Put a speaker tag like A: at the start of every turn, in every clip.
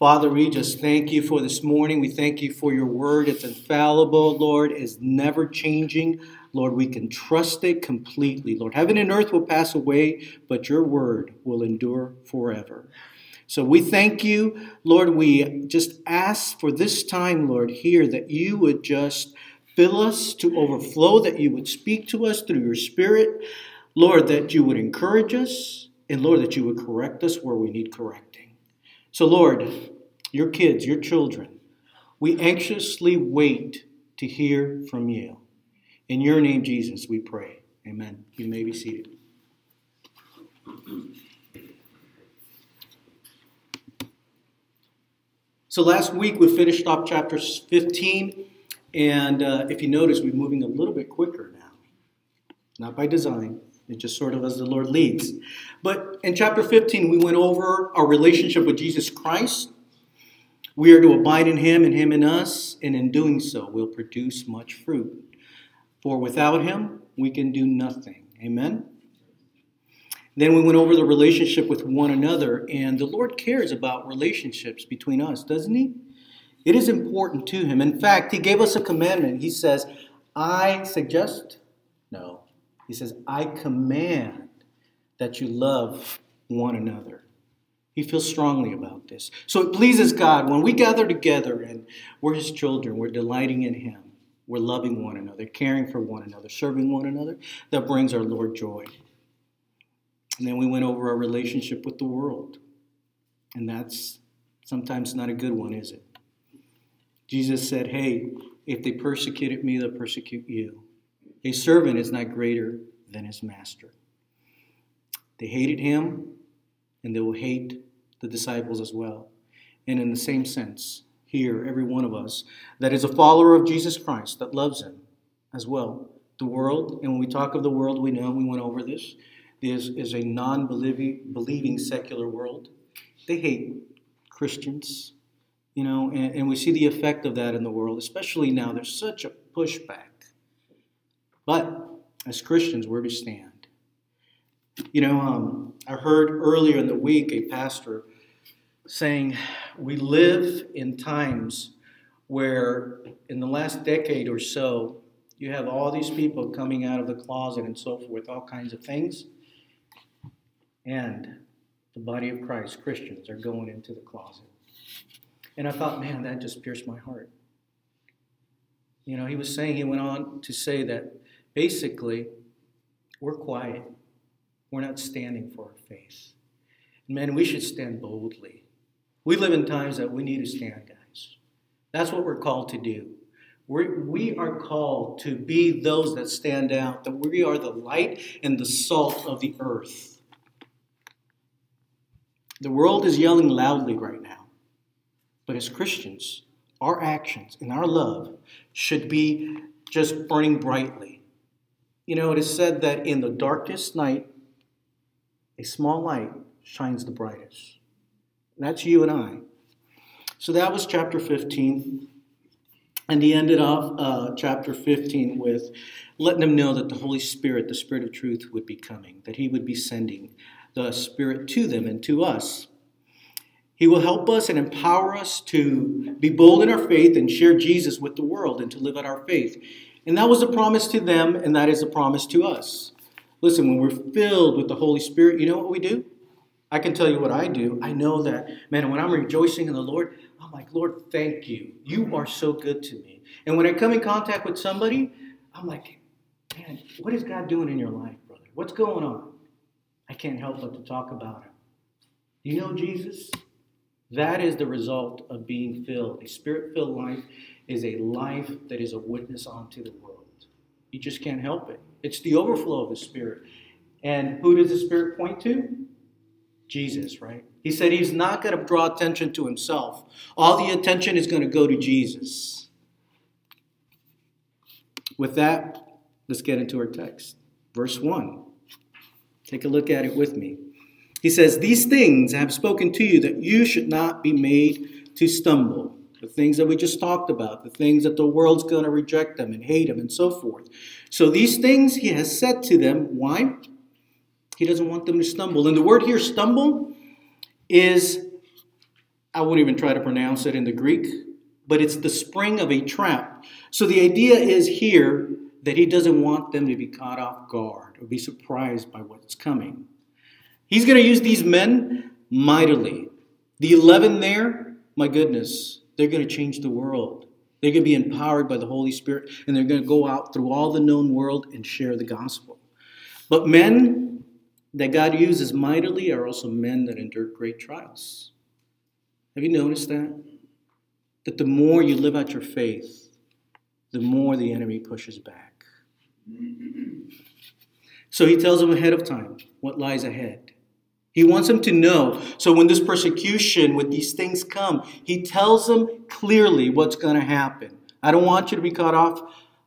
A: Father, we just thank you for this morning. We thank you for your word. It's infallible, Lord. It's never changing. Lord, we can trust it completely. Lord, heaven and earth will pass away, but your word will endure forever. So we thank you, Lord. We just ask for this time, Lord, here that you would just fill us to overflow, that you would speak to us through your Spirit. Lord, that you would encourage us, and Lord, that you would correct us where we need correcting. So, Lord, your kids, your children, we anxiously wait to hear from you. In your name, Jesus, we pray. Amen. You may be seated. So last week we finished off chapter 15, and if you notice, we're moving a little bit quicker now. Not by design. It's just sort of as the Lord leads. But in chapter 15, we went over our relationship with Jesus Christ. We are to abide in him and him in us, and in doing so, we'll produce much fruit. For without him, we can do nothing. Amen? Then we went over the relationship with one another, and the Lord cares about relationships between us, doesn't he? It is important to him. In fact, he gave us a commandment. He says, I suggest? No. He says, I command that you love one another. He feels strongly about this. So it pleases God when we gather together and we're his children, we're delighting in him, we're loving one another, caring for one another, serving one another. That brings our Lord joy. And then we went over our relationship with the world. And that's sometimes not a good one, is it? Jesus said, hey, if they persecuted me, they'll persecute you. A servant is not greater than his master. They hated him, and they will hate the disciples as well. And in the same sense, here, every one of us that is a follower of Jesus Christ, that loves him as well. The world, and when we talk of the world, we know, we went over this, is a non-believing secular world. They hate Christians, and we see the effect of that in the world, especially now. There's such a pushback. But as Christians, we're to stand. I heard earlier in the week a pastor saying we live in times where in the last decade or so, you have all these people coming out of the closet and so forth, all kinds of things. And the body of Christ, Christians, are going into the closet. And I thought, man, that just pierced my heart. He went on to say that basically, we're quiet. We're not standing for our faith. Man, we should stand boldly. We live in times that we need to stand, guys. That's what we're called to do. We are called to be those that stand out, that we are the light and the salt of the earth. The world is yelling loudly right now. But as Christians, our actions and our love should be just burning brightly. It is said that in the darkest night, a small light shines the brightest. And that's you and I. So that was chapter 15. And he ended off chapter 15 with letting them know that the Holy Spirit, the Spirit of truth, would be coming, that he would be sending the Spirit to them and to us. He will help us and empower us to be bold in our faith and share Jesus with the world and to live out our faith. And that was a promise to them, and that is a promise to us. Listen, when we're filled with the Holy Spirit, you know what we do? I can tell you what I do. I know that, man, when I'm rejoicing in the Lord, I'm like, Lord, thank you. You are so good to me. And when I come in contact with somebody, I'm like, man, what is God doing in your life, brother? What's going on? I can't help but to talk about him. You know Jesus? That is the result of being filled. A Spirit-filled life is a life that is a witness unto the world. You just can't help it. It's the overflow of the Spirit. And who does the Spirit point to? Jesus, right? He said he's not going to draw attention to himself. All the attention is going to go to Jesus. With that, let's get into our text. Verse 1. Take a look at it with me. He says, these things I have spoken to you that you should not be made to stumble. The things that we just talked about, the things that the world's going to reject them and hate them and so forth. So these things he has said to them. Why? He doesn't want them to stumble. And the word here, stumble, is I won't even try to pronounce it in the Greek, but it's the spring of a trap. So the idea is here that he doesn't want them to be caught off guard or be surprised by what's coming. He's going to use these men mightily. The 11 there, my goodness, they're going to change the world. They're going to be empowered by the Holy Spirit, and they're going to go out through all the known world and share the gospel. But men that God uses mightily are also men that endure great trials. Have you noticed that? That the more you live out your faith, the more the enemy pushes back. So he tells them ahead of time what lies ahead. He wants them to know. So when this persecution, when these things come, he tells them clearly what's going to happen. I don't want you to be caught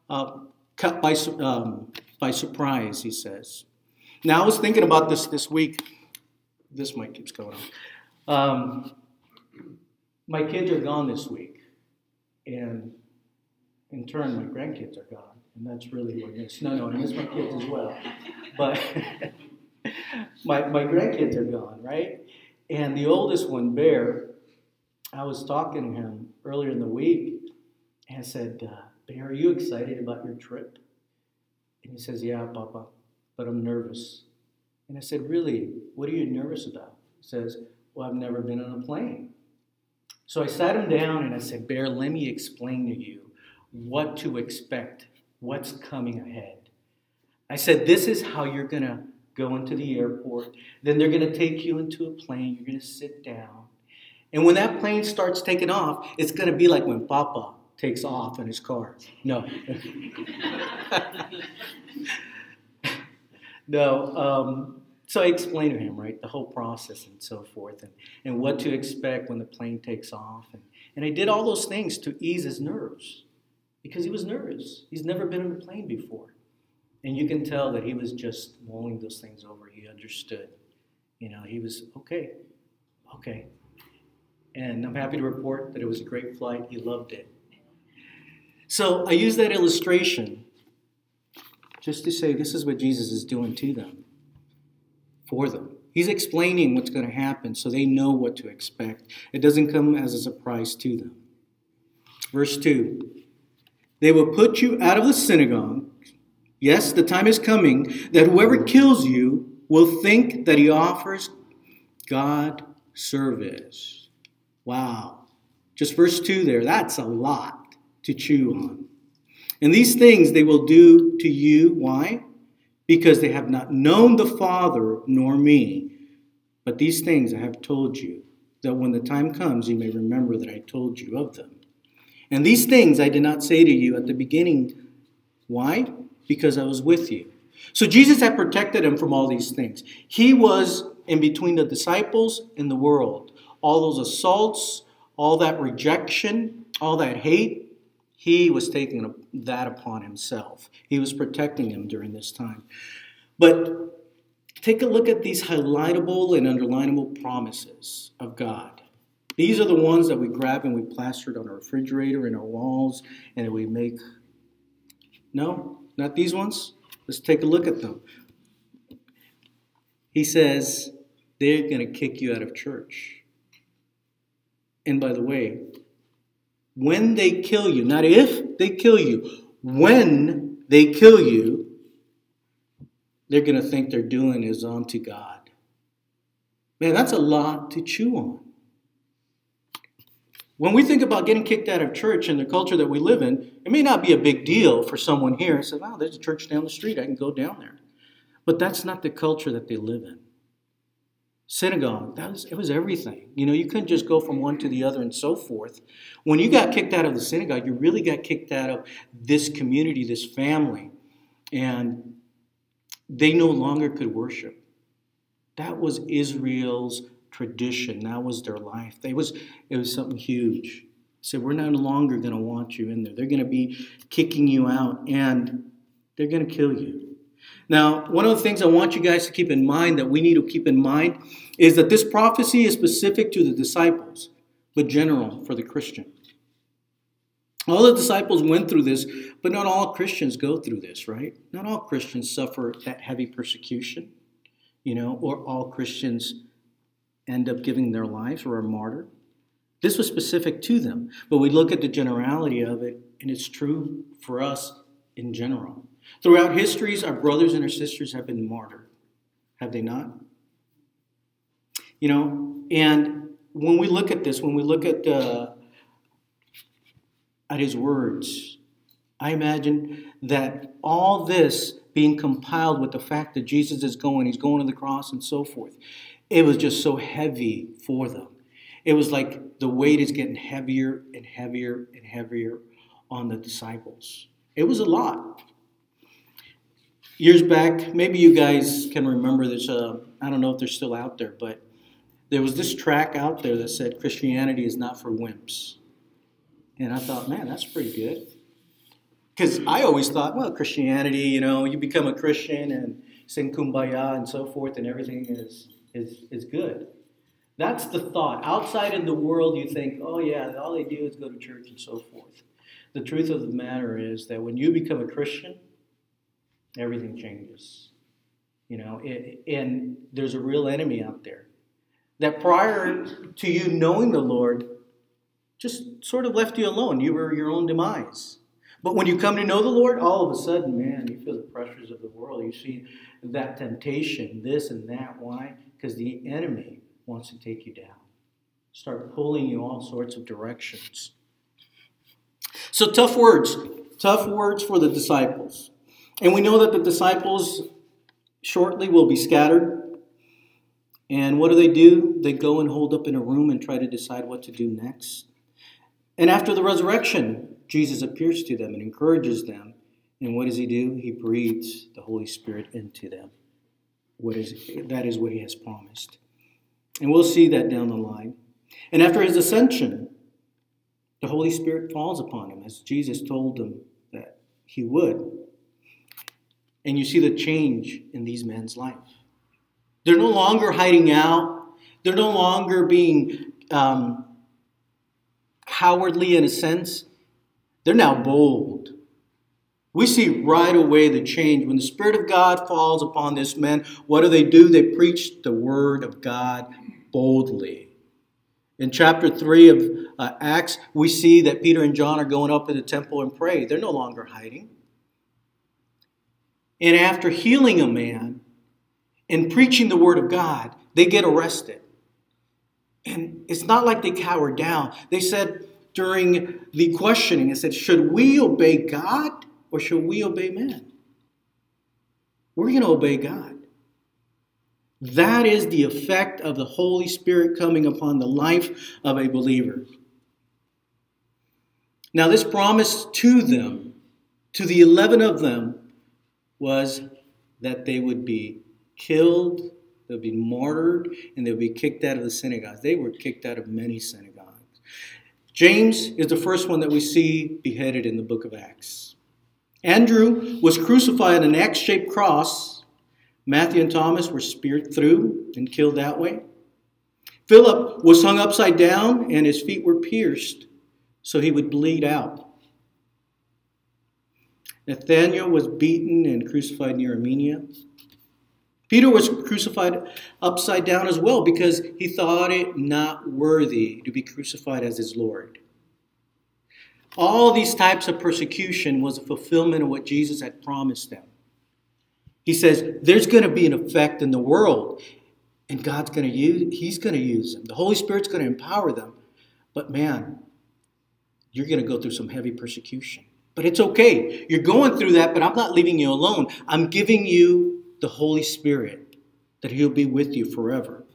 A: by surprise, he says. Now, I was thinking about this week. This mic keeps going on. My kids are gone this week. And in turn, my grandkids are gone. And that's really what it is. No, I miss my kids as well. But my grandkids are gone, right? And the oldest one, Bear, I was talking to him earlier in the week. And I said, Bear, are you excited about your trip? And he says, yeah, Papa, but I'm nervous. And I said, really? What are you nervous about? He says, well, I've never been on a plane. So I sat him down and I said, Bear, let me explain to you what to expect, what's coming ahead. I said, this is how you're going to go into the airport. Then they're going to take you into a plane. You're going to sit down. And when that plane starts taking off, it's going to be like when Papa takes off in his car. No. No. So I explained to him, right, the whole process and so forth, and what to expect when the plane takes off. And I did all those things to ease his nerves because he was nervous. He's never been on a plane before. And you can tell that he was just mulling those things over. He understood. He was, okay. And I'm happy to report that it was a great flight. He loved it. So I use that illustration just to say this is what Jesus is doing to them, for them. He's explaining what's going to happen so they know what to expect. It doesn't come as a surprise to them. Verse 2, they will put you out of the synagogue. Yes, the time is coming that whoever kills you will think that he offers God service. Wow. Just verse 2 there, that's a lot to chew on. And these things they will do to you. Why? Because they have not known the Father nor me. But these things I have told you, that when the time comes you may remember that I told you of them. And these things I did not say to you at the beginning. Why? Because I was with you. So Jesus had protected him from all these things. He was in between the disciples and the world. All those assaults, all that rejection, all that hate, he was taking that upon himself. He was protecting them during this time. But take a look at these highlightable and underlinable promises of God. These are the ones that we grab and we plaster it on our refrigerator and our walls and we make. No, not these ones. Let's take a look at them. He says they're going to kick you out of church. And by the way, when they kill you, not if they kill you, when they kill you, they're going to think they're doing is unto God. Man, that's a lot to chew on. When we think about getting kicked out of church in the culture that we live in, it may not be a big deal for someone here. Say, wow, there's a church down the street. I can go down there. But that's not the culture that they live in. Synagogue, it was everything. You couldn't just go from one to the other and so forth. When you got kicked out of the synagogue, you really got kicked out of this community, this family. And they no longer could worship. That was Israel's tradition. That was their life. It was something huge. So we're no longer going to want you in there. They're going to be kicking you out and they're going to kill you. Now, one of the things I want you guys to keep in mind, that we need to keep in mind, is that this prophecy is specific to the disciples, but general for the Christian. All the disciples went through this, but not all Christians go through this, right? Not all Christians suffer that heavy persecution, or all Christians end up giving their lives or are martyred. This was specific to them. But we look at the generality of it, and it's true for us in general. Throughout histories, our brothers and our sisters have been martyred. Have they not? And when we look at this, when we look at his words, I imagine that all this being compiled with the fact that Jesus is going, he's going to the cross and so forth, it was just so heavy for them. It was like the weight is getting heavier and heavier and heavier on the disciples. It was a lot. Years back, maybe you guys can remember this. I don't know if they're still out there, but there was this track out there that said Christianity is not for wimps. And I thought, man, that's pretty good. Because I always thought, well, Christianity, you become a Christian and sing kumbaya and so forth, and everything is good. That's the thought. Outside in the world, you think, oh yeah, all they do is go to church and so forth. The truth of the matter is that when you become a Christian, everything changes. And there's a real enemy out there that prior to you knowing the Lord, just sort of left you alone. You were your own demise. But when you come to know the Lord, all of a sudden, man, you feel the pressures of the world. You see that temptation, this and that. Why? Because the enemy wants to take you down. Start pulling you all sorts of directions. So tough words for the disciples. And we know that the disciples shortly will be scattered. And what do? They go and hold up in a room and try to decide what to do next. And after the resurrection, Jesus appears to them and encourages them. And what does he do? He breathes the Holy Spirit into them. That is what he has promised. And we'll see that down the line. And after his ascension, the Holy Spirit falls upon him, as Jesus told them that he would. And you see the change in these men's life. They're no longer hiding out. They're no longer being cowardly in a sense. They're now bold. We see right away the change. When the Spirit of God falls upon this man, what do? They preach the Word of God boldly. In chapter 3 of Acts, we see that Peter and John are going up to the temple and pray. They're no longer hiding. And after healing a man and preaching the Word of God, they get arrested. And it's not like they cowered down. They said during the questioning, it said, should we obey God or should we obey man? We're going to obey God. That is the effect of the Holy Spirit coming upon the life of a believer. Now, this promise to them, to the 11 of them, was that they would be killed, they'll be martyred, and they'll be kicked out of the synagogues. They were kicked out of many synagogues. James is the first one that we see beheaded in the book of Acts. Andrew was crucified on an X-shaped cross. Matthew and Thomas were speared through and killed that way. Philip was hung upside down and his feet were pierced so he would bleed out. Nathanael was beaten and crucified near Armenia. Peter was crucified upside down as well because he thought it not worthy to be crucified as his Lord. All these types of persecution was a fulfillment of what Jesus had promised them. He says there's going to be an effect in the world, and He's going to use them. The Holy Spirit's going to empower them. But man, you're going to go through some heavy persecution. But it's okay. You're going through that, but I'm not leaving you alone. I'm giving you the Holy Spirit, that He'll be with you forever.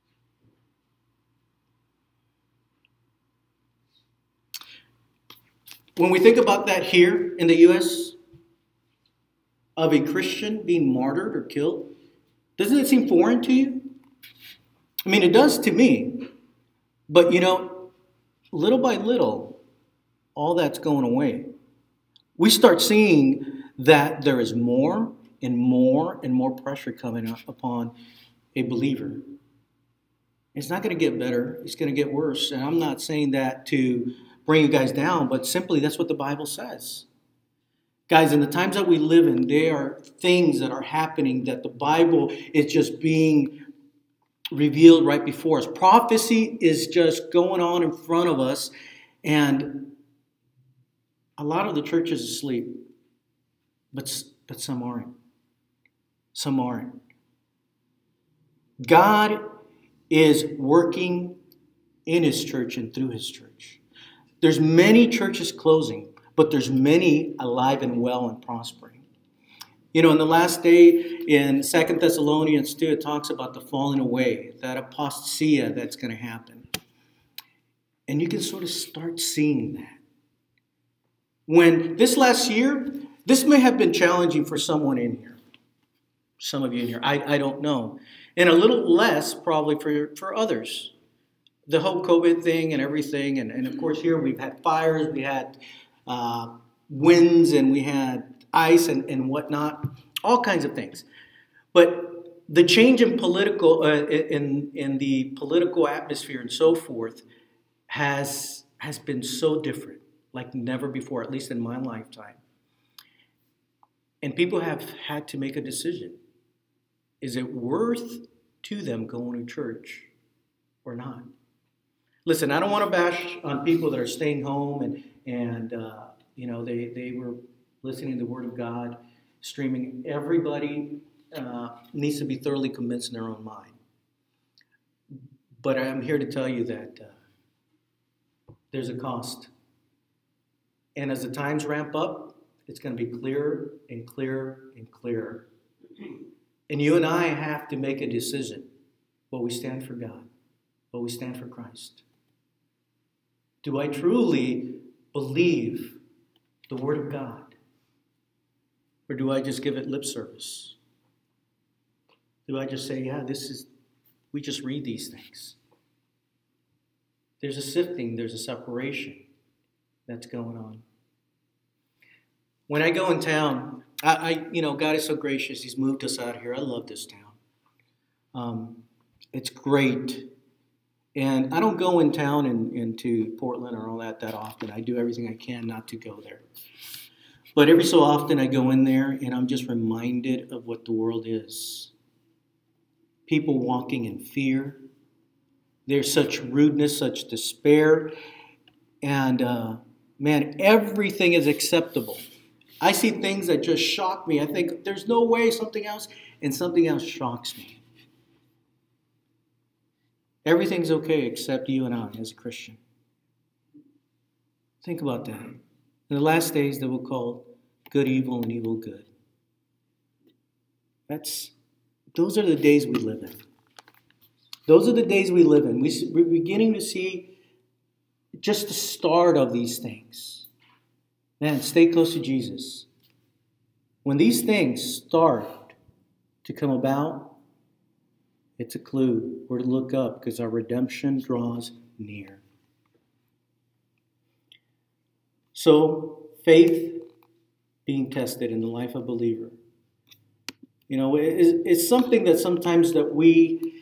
A: When we think about that here in the U.S., of a Christian being martyred or killed, doesn't it seem foreign to you? I mean, it does to me. But, little by little, all that's going away. We start seeing that there is more and more and more pressure coming up upon a believer. It's not going to get better. It's going to get worse. And I'm not saying that to bring you guys down, but simply that's what the Bible says. Guys, in the times that we live in, there are things that are happening that the Bible is just being revealed right before us. Prophecy is just going on in front of us, and a lot of the church is asleep, but some aren't. Some aren't. God is working in His church and through His church. There's many churches closing, but there's many alive and well and prospering. You know, in the last day in 2 Thessalonians 2, it talks about the falling away, that apostasia that's going to happen. And you can sort of start seeing that. When this last year, this may have been challenging for someone in here. Some of you in here, I don't know. And a little less probably for others. The whole COVID thing and everything. And of course here we've had fires, we had winds, and we had ice and whatnot. All kinds of things. But the change in political, in the political atmosphere and so forth has been so different, like never before, at least in my lifetime. And people have had to make a decision. Is it worth to them going to church or not? Listen, I don't want to bash on people that are staying home and they were listening to the Word of God, streaming. Everybody needs to be thoroughly convinced in their own mind. But I'm here to tell you that there's a cost. And as the times ramp up, it's going to be clearer and clearer and clearer. And you and I have to make a decision. Will we stand for God? Will we stand for Christ? Do I truly believe the Word of God? Or do I just give it lip service? Do I just say, yeah, we just read these things? There's a sifting, there's a separation that's going on. When I go in town, God is so gracious. He's moved us out here. I love this town. It's great. And I don't go in town into Portland or all that often. I do everything I can not to go there. But every so often I go in there and I'm just reminded of what the world is. People walking in fear. There's such rudeness, such despair. And everything is acceptable. I see things that just shock me. I think there's no way something else shocks me. Everything's okay except you and I as a Christian. Think about that. In the last days, they will call good evil and evil good. Those are the days we live in. Those are the days we live in. We're beginning to see just the start of these things. Man, stay close to Jesus. When these things start to come about, it's a clue. We're to look up because our redemption draws near. So, faith being tested in the life of a believer. You know, it's something that sometimes that we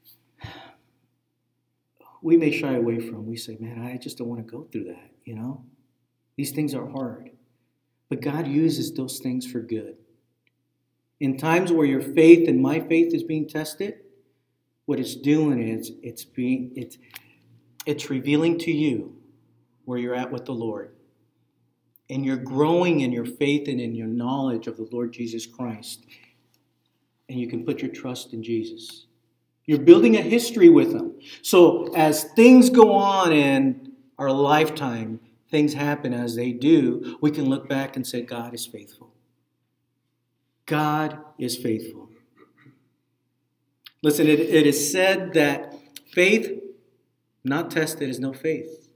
A: may shy away from. We say, man, I just don't want to go through that, you know. These things are hard. But God uses those things for good. In times where your faith and my faith is being tested, what it's doing is it's revealing to you where you're at with the Lord. And you're growing in your faith and in your knowledge of the Lord Jesus Christ. And you can put your trust in Jesus. You're building a history with Him. So as things go on in our lifetime, things happen as they do, we can look back and say, God is faithful. God is faithful. Listen, it is said that faith not tested is no faith.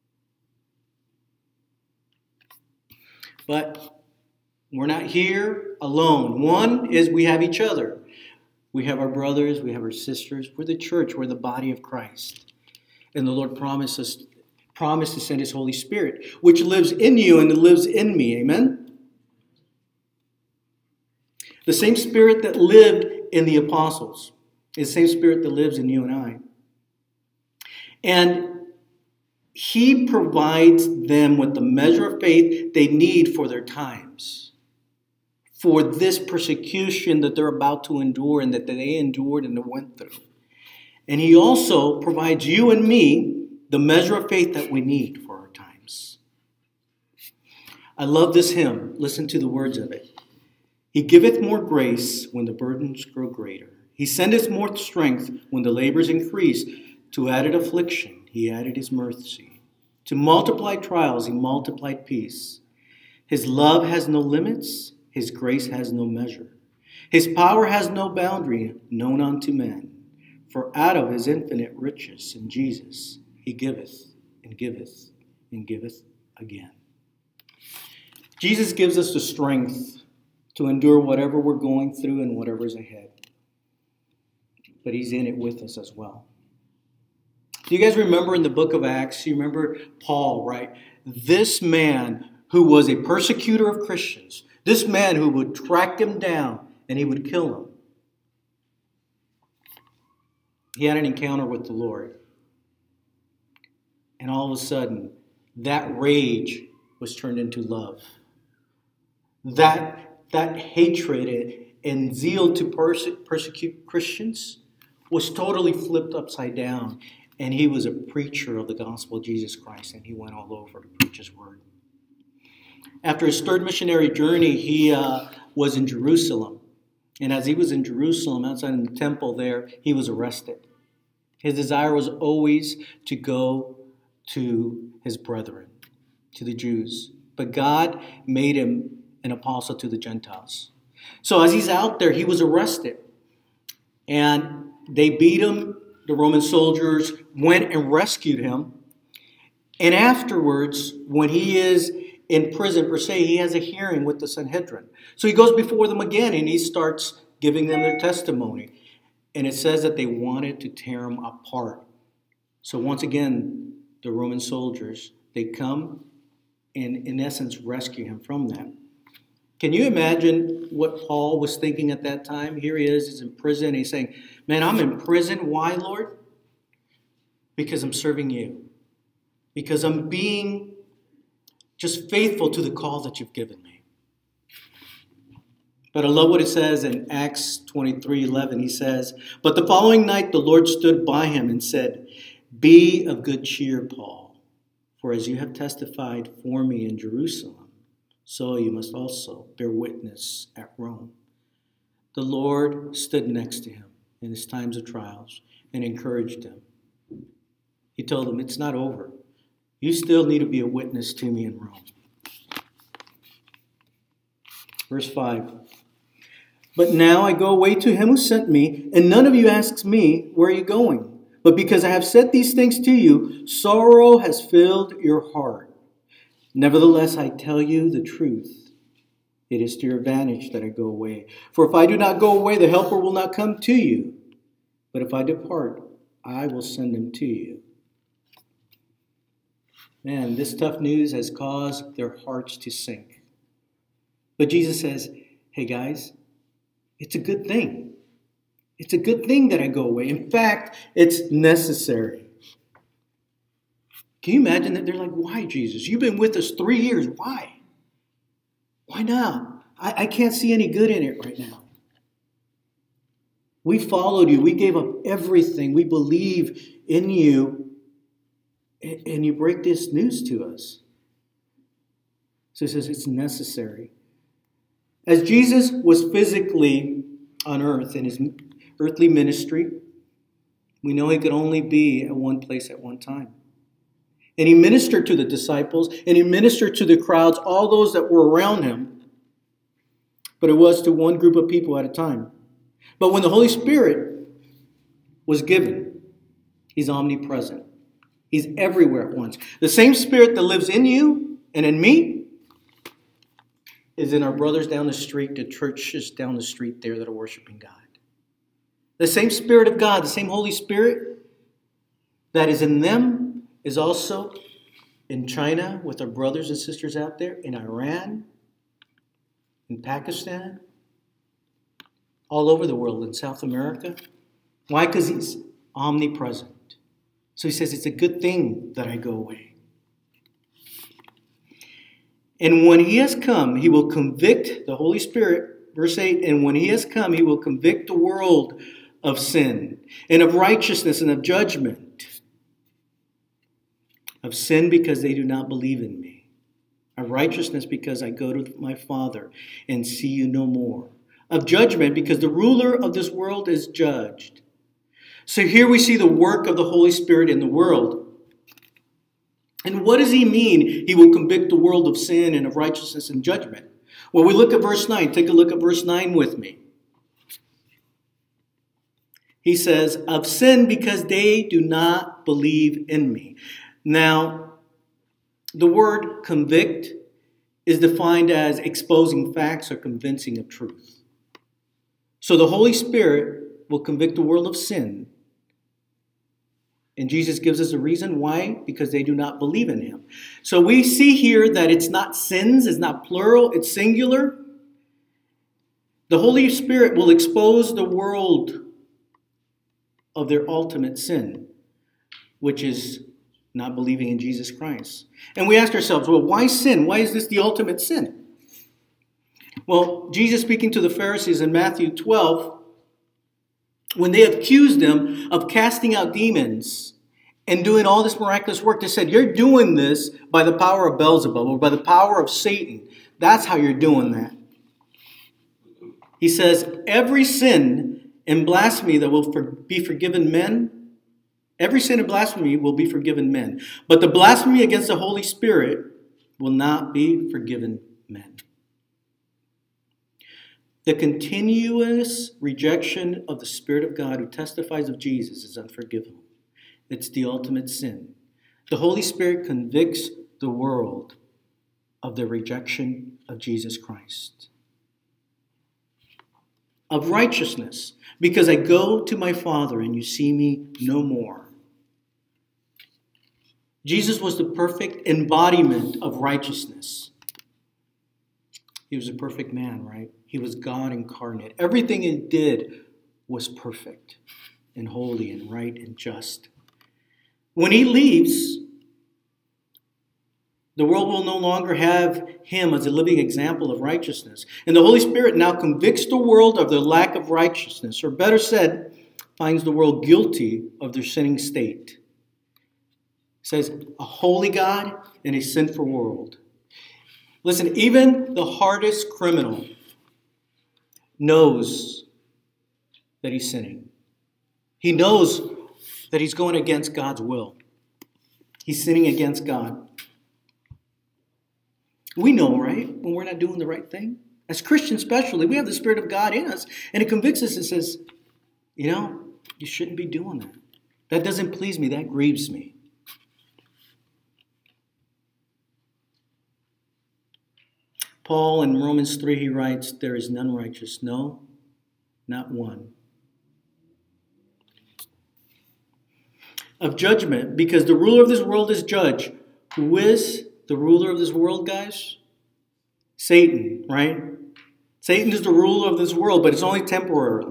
A: But we're not here alone. One is we have each other. We have our brothers, we have our sisters. We're the church, we're the body of Christ. And the Lord promised to send His Holy Spirit, which lives in you and lives in me. Amen? The same Spirit that lived in the apostles is the same Spirit that lives in you and I. And He provides them with the measure of faith they need for their times, for this persecution that they're about to endure and that they endured and went through. And he also provides you and me the measure of faith that we need for our times. I love this hymn. Listen to the words of it. He giveth more grace when the burdens grow greater. He sendeth more strength when the labors increase. To added affliction, he added his mercy. To multiply trials, he multiplied peace. His love has no limits. His grace has no measure. His power has no boundary known unto men. For out of his infinite riches in Jesus, he giveth and giveth and giveth again. Jesus gives us the strength to endure whatever we're going through and whatever's ahead. But he's in it with us as well. Do you guys remember in the book of Acts, you remember Paul, right? This man who was a persecutor of Christians, this man who would track them down and he would kill them. He had an encounter with the Lord. And all of a sudden, that rage was turned into love. That hatred and zeal to persecute Christians was totally flipped upside down. And he was a preacher of the gospel of Jesus Christ, and he went all over to preach his word. After his third missionary journey, he was in Jerusalem. And as he was in Jerusalem, outside in the temple there, he was arrested. His desire was always to go to his brethren, to the Jews. But God made him an apostle to the Gentiles. So as he's out there, he was arrested. And they beat him. The Roman soldiers went and rescued him. And afterwards, when he is in prison per se, he has a hearing with the Sanhedrin. So he goes before them again and he starts giving them their testimony. And it says that they wanted to tear him apart. So once again, the Roman soldiers, they come and in essence rescue him from that. Can you imagine what Paul was thinking at that time? Here he is, he's in prison. He's saying, man, I'm in prison. Why, Lord? Because I'm serving you. Because I'm being just faithful to the call that you've given me. But I love what it says in Acts 23:11. He says, but the following night the Lord stood by him and said, be of good cheer, Paul, for as you have testified for me in Jerusalem, so you must also bear witness at Rome. The Lord stood next to him in his times of trials and encouraged him. He told him, it's not over. You still need to be a witness to me in Rome. Verse 5. But now I go away to him who sent me, and none of you asks me, where are you going? But because I have said these things to you, sorrow has filled your heart. Nevertheless, I tell you the truth. It is to your advantage that I go away. For if I do not go away, the Helper will not come to you. But if I depart, I will send him to you. Man, this tough news has caused their hearts to sink. But Jesus says, hey guys, it's a good thing. It's a good thing that I go away. In fact, it's necessary. Can you imagine that? They're like, why, Jesus? You've been with us 3 years. Why? Why now? I can't see any good in it right now. We followed you. We gave up everything. We believe in you. And you break this news to us. So he says it's necessary. As Jesus was physically on earth in his earthly ministry, we know he could only be at one place at one time. And he ministered to the disciples, and he ministered to the crowds, all those that were around him. But it was to one group of people at a time. But when the Holy Spirit was given, he's omnipresent. He's everywhere at once. The same Spirit that lives in you and in me is in our brothers down the street, the churches down the street there that are worshiping God. The same Spirit of God, the same Holy Spirit that is in them is also in China with our brothers and sisters out there, in Iran, in Pakistan, all over the world, in South America. Why? Because he's omnipresent. So he says, it's a good thing that I go away. And when he has come, he will convict the Holy Spirit, verse 8, and when he has come, he will convict the world of sin and of righteousness and of judgment. Of sin because they do not believe in me. Of righteousness because I go to my Father and see you no more. Of judgment because the ruler of this world is judged. So here we see the work of the Holy Spirit in the world. And what does he mean? He will convict the world of sin and of righteousness and judgment. Well, we look at verse 9. Take a look at verse 9 with me. He says, of sin because they do not believe in me. Now, the word convict is defined as exposing facts or convincing of truth. So the Holy Spirit will convict the world of sin. And Jesus gives us a reason why, because they do not believe in him. So we see here that it's not sins, it's not plural, it's singular. The Holy Spirit will expose the world of their ultimate sin, which is not believing in Jesus Christ. And we ask ourselves, well, why sin? Why is this the ultimate sin? Well, Jesus speaking to the Pharisees in Matthew 12, when they accused him of casting out demons and doing all this miraculous work, they said, you're doing this by the power of Beelzebub or by the power of Satan. That's how you're doing that. He says, every sin and blasphemy that will be forgiven men, every sin and blasphemy will be forgiven men. But the blasphemy against the Holy Spirit will not be forgiven men. The continuous rejection of the Spirit of God who testifies of Jesus is unforgivable. It's the ultimate sin. The Holy Spirit convicts the world of the rejection of Jesus Christ. Of righteousness, because I go to my Father and you see me no more. Jesus was the perfect embodiment of righteousness. He was a perfect man, right? He was God incarnate. Everything he did was perfect and holy and right and just. When he leaves, the world will no longer have him as a living example of righteousness. And the Holy Spirit now convicts the world of their lack of righteousness, or better said, finds the world guilty of their sinning state. It says, a holy God in a sinful world. Listen, even the hardest criminal knows that he's sinning. He knows that he's going against God's will. He's sinning against God. We know, right, when we're not doing the right thing. As Christians especially, we have the Spirit of God in us, and it convicts us and says, you shouldn't be doing that. That doesn't please me. That grieves me. Paul in Romans 3, he writes, there is none righteous, no, not one. Of judgment, because the ruler of this world is judge. Who is the ruler of this world, guys? Satan, right? Satan is the ruler of this world, but it's only temporarily.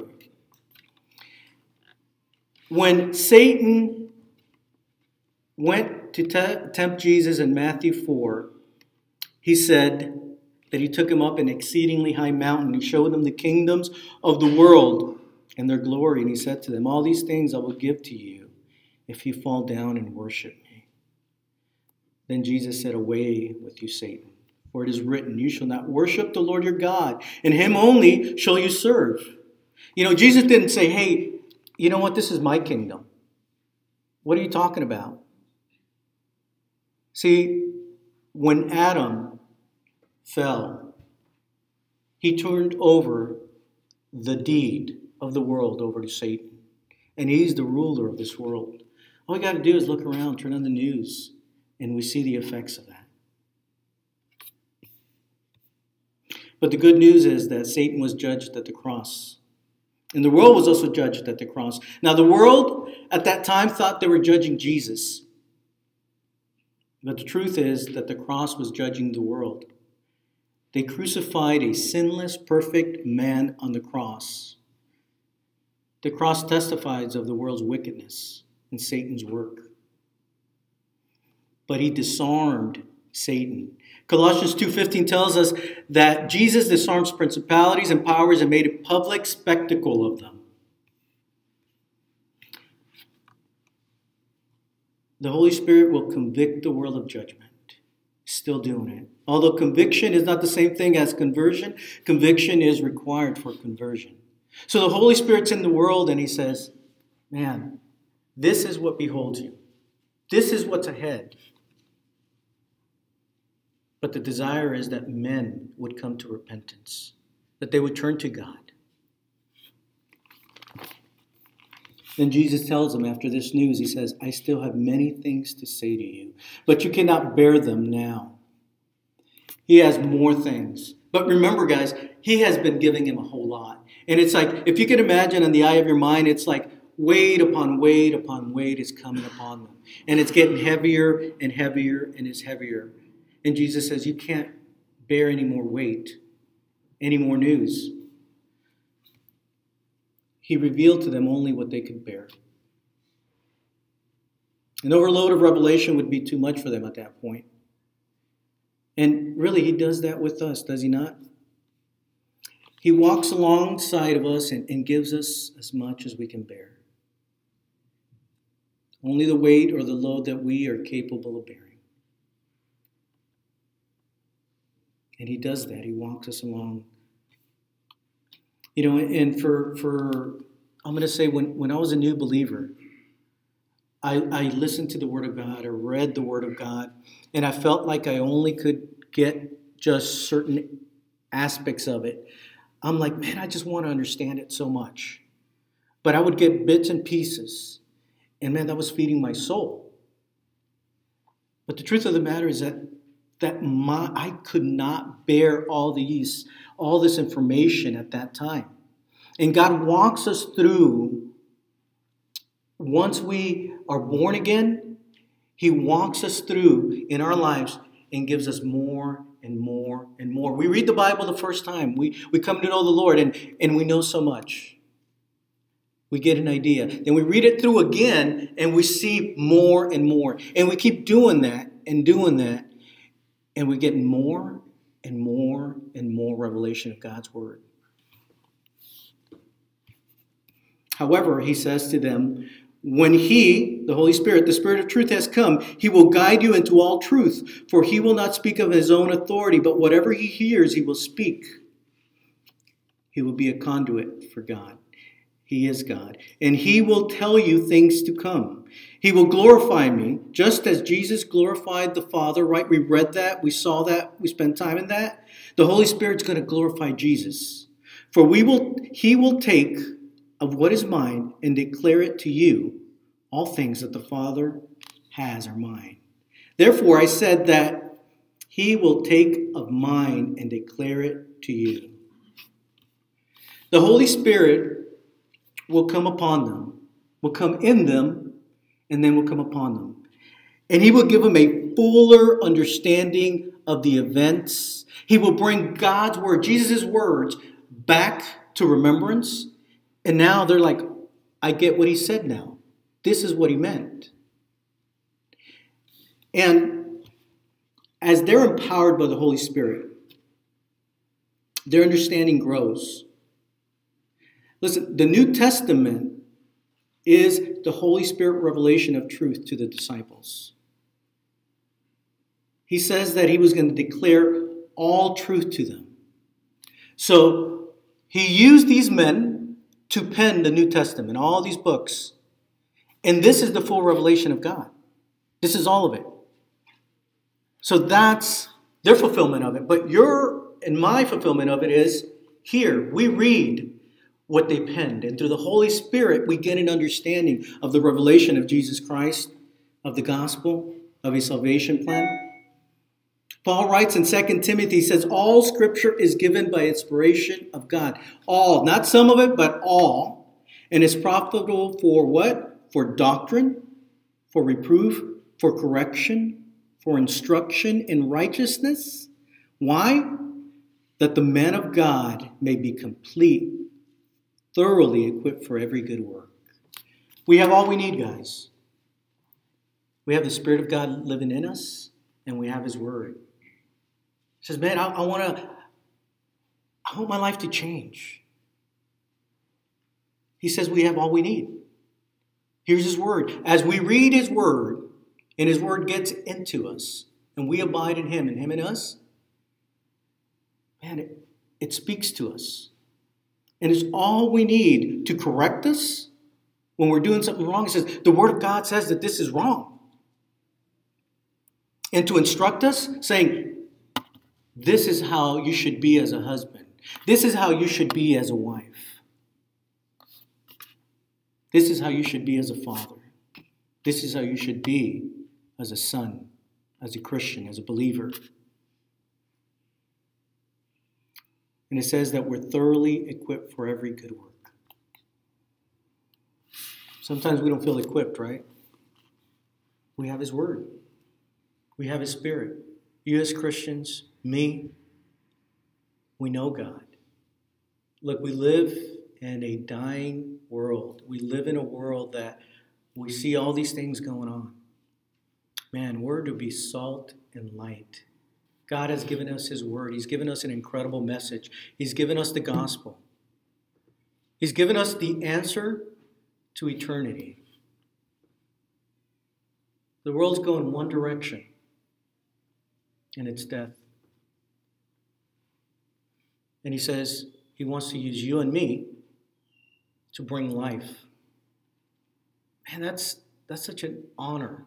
A: When Satan went to tempt Jesus in Matthew 4, he said that he took him up an exceedingly high mountain. He showed them the kingdoms of the world and their glory. And he said to them, all these things I will give to you if you fall down and worship me. Then Jesus said, away with you, Satan. For it is written, you shall not worship the Lord your God, and him only shall you serve. Jesus didn't say, hey, you know what? This is my kingdom. What are you talking about? See, when Adam fell, he turned over the deed of the world over to Satan. And he's the ruler of this world. All we got to do is look around, turn on the news, and we see the effects of that. But the good news is that Satan was judged at the cross. And the world was also judged at the cross. Now, the world at that time thought they were judging Jesus. But the truth is that the cross was judging the world. They crucified a sinless, perfect man on the cross. The cross testifies of the world's wickedness and Satan's work. But he disarmed Satan. Colossians 2:15 tells us that Jesus disarms principalities and powers and made a public spectacle of them. The Holy Spirit will convict the world of judgment. Still doing it. Although conviction is not the same thing as conversion, conviction is required for conversion. So the Holy Spirit's in the world and he says, man, this is what beholds you. This is what's ahead. But the desire is that men would come to repentance, that they would turn to God. Then Jesus tells them after this news, he says, I still have many things to say to you, but you cannot bear them now. He has more things. But remember, guys, he has been giving him a whole lot. And it's like, if you can imagine in the eye of your mind, it's like weight upon weight upon weight is coming upon them. And it's getting heavier and heavier and is heavier. And Jesus says, you can't bear any more weight, any more news. He revealed to them only what they could bear. An overload of revelation would be too much for them at that point. And really, he does that with us, does he not? He walks alongside of us and gives us as much as we can bear. Only the weight or the load that we are capable of bearing. And he does that. He walks us along. You know, and for I'm going to say, when I was a new believer, I listened to the Word of God, I read the Word of God, and I felt like I only could get just certain aspects of it. I'm like, man, I just want to understand it so much. But I would get bits and pieces, and man, that was feeding my soul. But the truth of the matter is that I could not bear all this information at that time. And God walks us through, once we are born again, he walks us through in our lives and gives us more and more and more. We read the Bible the first time. We come to know the Lord and we know so much. We get an idea. Then we read it through again and we see more and more. And we keep doing that and doing that. And we get more and more and more revelation of God's Word. However, he says to them, when he, the Holy Spirit, the Spirit of truth has come, he will guide you into all truth, for he will not speak of his own authority, but whatever he hears, he will speak. He will be a conduit for God. He is God. And he will tell you things to come. He will glorify me, just as Jesus glorified the Father, right? We read that. We saw that. We spent time in that. The Holy Spirit's going to glorify Jesus. For he will take of what is mine and declare it to you. All things that the Father has are mine. Therefore, I said that he will take of mine and declare it to you. The Holy Spirit will come upon them, will come in them, and then will come upon them. And he will give them a fuller understanding of the events. He will bring God's word, Jesus' words, back to remembrance. And now they're like, I get what he said now. This is what he meant. And as they're empowered by the Holy Spirit, their understanding grows. Listen, the New Testament is the Holy Spirit revelation of truth to the disciples. He says that he was going to declare all truth to them. So he used these men to pen the New Testament, all these books. And this is the full revelation of God. This is all of it. So that's their fulfillment of it. But your and my fulfillment of it is here. We read what they penned. And through the Holy Spirit, we get an understanding of the revelation of Jesus Christ, of the gospel, of his salvation plan. Paul writes in 2 Timothy, he says, all scripture is given by inspiration of God. All, not some of it, but all. And is profitable for what? For doctrine, for reproof, for correction, for instruction in righteousness. Why? That the man of God may be complete, thoroughly equipped for every good work. We have all we need, guys. We have the Spirit of God living in us, and we have his word. He says, man, I want my life to change. He says we have all we need. Here's his word. As we read his word, and his word gets into us, and we abide in him and him in us, man, it speaks to us. And it's all we need to correct us when we're doing something wrong. It says, the word of God says that this is wrong. And to instruct us, saying, this is how you should be as a husband. This is how you should be as a wife. This is how you should be as a father. This is how you should be as a son, as a Christian, as a believer. And it says that we're thoroughly equipped for every good work. Sometimes we don't feel equipped, right? We have his word. We have his spirit. You as Christians, me, we know God. Look, we live in a dying world. We live in a world that we see all these things going on. Man, we're to be salt and light. God has given us his word. He's given us an incredible message. He's given us the gospel. He's given us the answer to eternity. The world's going one direction, and it's death. And he says he wants to use you and me to bring life. Man, that's such an honor.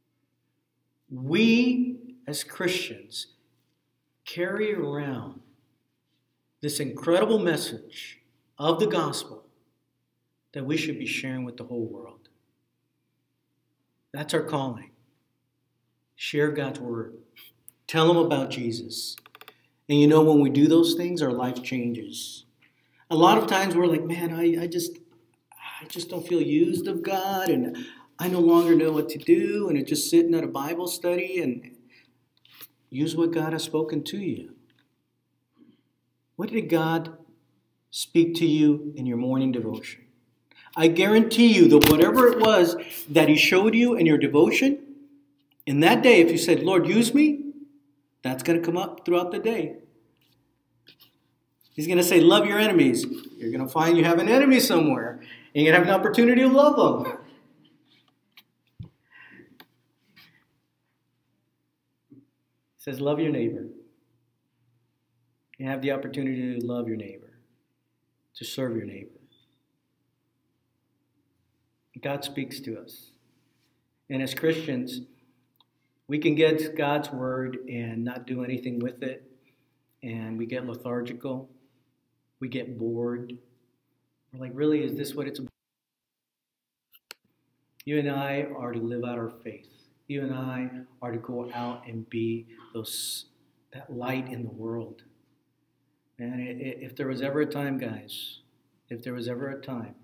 A: We, as Christians, carry around this incredible message of the gospel that we should be sharing with the whole world. That's our calling. Share God's word. Tell them about Jesus. And you know, when we do those things, our life changes. A lot of times we're like, man, I just don't feel used of God, and I no longer know what to do, and it's just sitting at a Bible study, and use what God has spoken to you. What did God speak to you in your morning devotion? I guarantee you that whatever it was that he showed you in your devotion, in that day, if you said, Lord, use me, that's going to come up throughout the day. He's going to say, love your enemies. You're going to find you have an enemy somewhere, and you're going to have an opportunity to love them. He says, love your neighbor. You have the opportunity to love your neighbor, to serve your neighbor. God speaks to us. And as Christians, we can get God's word and not do anything with it. And we get lethargical. We get bored. We're like, really, is this what it's about? You and I are to live out our faith. You and I are to go out and be that light in the world. And if there was ever a time, guys, if there was ever a time